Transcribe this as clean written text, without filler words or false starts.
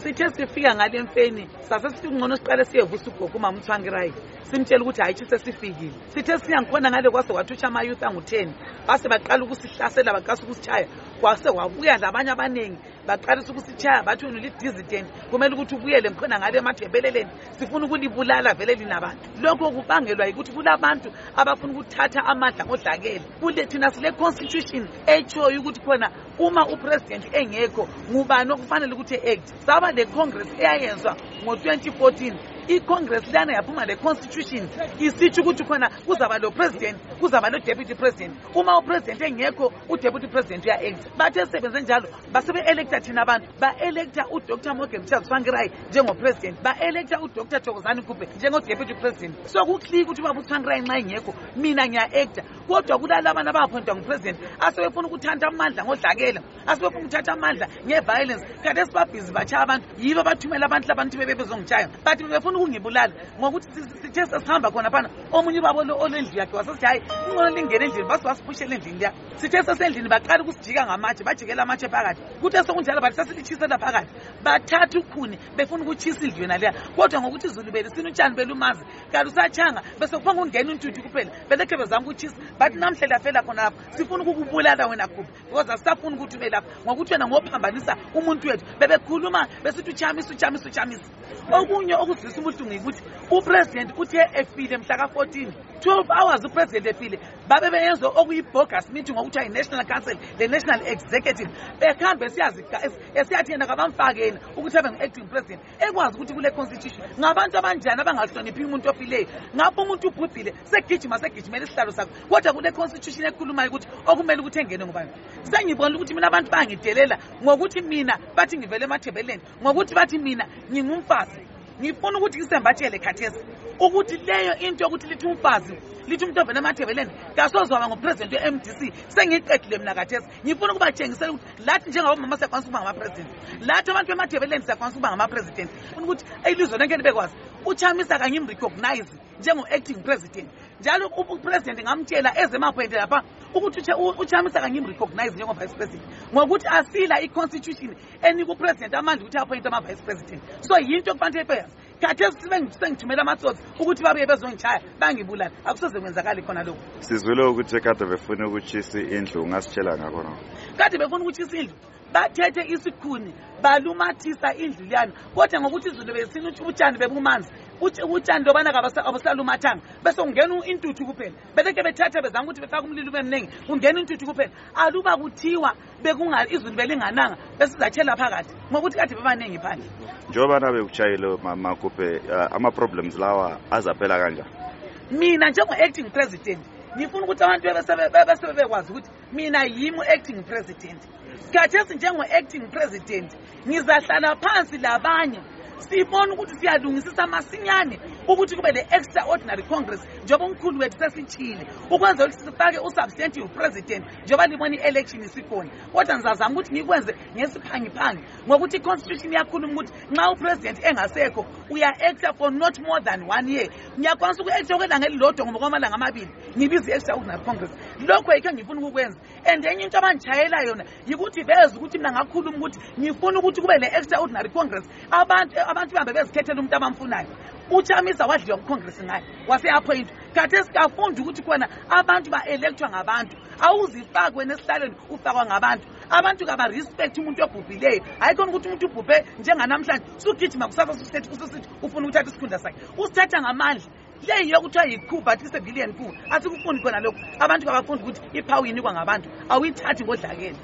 sithe sifika ngale mfeni sase sithi kungcono siqale siyevusa ugogo uMama uThwangirai simtshela ukuthi hayi sesifikile. Sithe siyangikhona ngale kwase wathusha ama youth angu10 base baqala ukusihlasela baqasa ukusitshaya kwase wabuya labanye abaningi baqalisa ukusitshaya bathi wena lidizident kumele ukuthi ubuyele ngikhona ngale emadebeleleni sifuna ukulibulala vele linabantu. Lokho kubangelwa ukuthi kulabantu abafuna ukuthatha amandla ngodlakela kule thina sile constitution echoyo ukuthi khona uma upresident engekho ngubani okufanele ukuthi act. Saba le congress eyayenzwa ngo2014 iCongress lana yaphuma le constitution isithi ukuthi khona kuzaba lo president kuzaba lo deputy president. Uma upresident engekho udeputy president uya act. Bathe sebenze njalo basebe electa thina abantu ba electa uDr Morgan Tsvangirai njengo president ba electa uDr Thokozani Kube njengo deputy president. So kuklika ukuthi baba uThwangirai nxa engekho mina ngiya act. Kodwa kulala abantu abaphontwa ngupresident asebefuna ukuthanda amandla ngodlakela asebefuna ukuthatha amandla ngeviolence kade sibabhizi batsha abantu yibo bathumela abantu bebezongitshaya bathi befuna ukungibulala ngokuthi sithe sesihamba khona phana omunye ubaba olendlu yakhe wasesithi hayi ingcono lingene endlini basiphushela endlini ya. Sithe sesendlini baqala ukusijika ngamatshe bajikela amatshe phakathi kuthe sokunjalo bathi sasithisela phakathi bathatha ukhuni befuna ukuchisa indlu yona leya. Kodwa ngokuthi izulu belisina utshani belumazi kalusachanga bese kuphanga ungena untuthu kuphela belekhe bezama ukuchisa bathi namhle lafela khona lapha sifuna ukukubulala wena Kube because asisafuni ukuthi ube lapha ngokuthi wena ngophambanisa umuntu wethu bebekhuluma besithi uchamisa. Okunye okuzwisa ubuhlungu ukuthi upresident uthe efile mhla ka14 12 hours upresident efile babe beyenza okuyibogus meeting ngokuthi ayi national council the national executive bekhambe esiyathi yena kabamfakeni ukuthi abe ngu-acting president ekwazi ukuthi kule constitution ngabantu abanjani abangahloniphi umuntu ofileyo. Ngapho umuntu ubhubhile segijimela isihlalo sakho kodwa kule constitution ekhulumayo ukuthi okumele ukuthi engene ngubani. Sengibona ukuthi mina abantu bangidelela ngokuthi mina bathi ngivele emathebeleni ngokuthi bathi mina ngingumfazi. Ngifuna ukuthi ngisembatshele khathesi ukuthi leyo into yokuthi lithi umfazi lithi umuntu ovela emathebeleni kasozwaba ngopresident weMDC sengiqedile mina khathesi. Ngifuna ukubatshengisela ukuthi lathi njengabomama siyakwanisa ukuba ngamapresident lathi abantu bemathebeleni siyakwanisa ukuba ngamapresident. Ufuna ukuthi ilizwe lonke libekwazi uChamisa kangimrecognize njengo-acting president njalo upresident ngamtshela ezemaphoyinti lapha ukuthi uChamisa kangimrecognize njengo-vice president ngokuthi asila iconstitution enika upresident amandla ukuthi aphoyinte ama-vice president. So yinto kufanele ipeyazi khathesi sengithumela amatsotsi ukuthi babuye bezongitshaya bangibulala akusoze kwenzakali khona lokho. Sizwile ukuthi kade befuna ukutshisa indlu ungasitshela ngakho na? Kade befuna ukutshisa indlu bathethe isikhuni balumathisa indlu liyana kodwa ngokuthi izulu besina ukuthi utshani bebumanzi utshani lobana abasalumathanga bese ungena intuthu kuphela beleke bethatha bezama ukuthi befaka umlilo ubemningi ungena intuthu kuphela aluba kuthiwa izulu belingananga besizatshela phakathi ngokuthi kade bebaningi phandle. Njengoba nabe kuchayile Mama Kube ama-problems lawa azaphela kanjani? Mina njengo-acting president ngifuna ukuthi abantu bekwazi ukuthi mina yimi acting president. Khathesi njengo-acting president ngizahlala phansi labanye sibona ukuthi siyalungisisa masinyane ukuthi kube le extraordinary congress njengoba umkhulu wethu sesichile ukwenza ukuthi sifake usubstantive president njengoba libona i-election isikhona. Kodwa ngizazama ukuthi ngikwenze ngesiphangiphangi ngokuthi i-constitution yakhuluma ukuthi nxa upresident engasekho uya-acta for not more than 1 year. Ngiyakwanisa uku-acta okwelanga elilodwa ngoba kwamalanga amabili ngibiza i-extraordinary congress. Lokho yikho ngifuna ukukwenza and enye into abangijayela yona yikuthi beze ukuthi mina ngakhuluma ukuthi ngifuna ukuthi kube le extraordinary congress abantu bahambe bezikhethela umuntu abamfunayo. uChamisa wadliwa kuCongress ngaye wase-appoint khathesi kafunda ukuthi khona abantu ba-electwa ngabantu awuzifakwe nesihlalweni ufakwa ngabantu. Abantu kaba-respect umuntu obhubhileyo hayi khona ukuthi umuntu ubhubhe njenganamhlanje sugijima kusasa ususithi ufuna ukuthatha isikhundla sakhe usithatha ngamandla. Le yokuthiwa yi-coup but ise-billion coup asikufundi khona lokho. Abantu kabafundi ukuthi iphawu yinikwa ngabantu awuyithathi ngodlakela.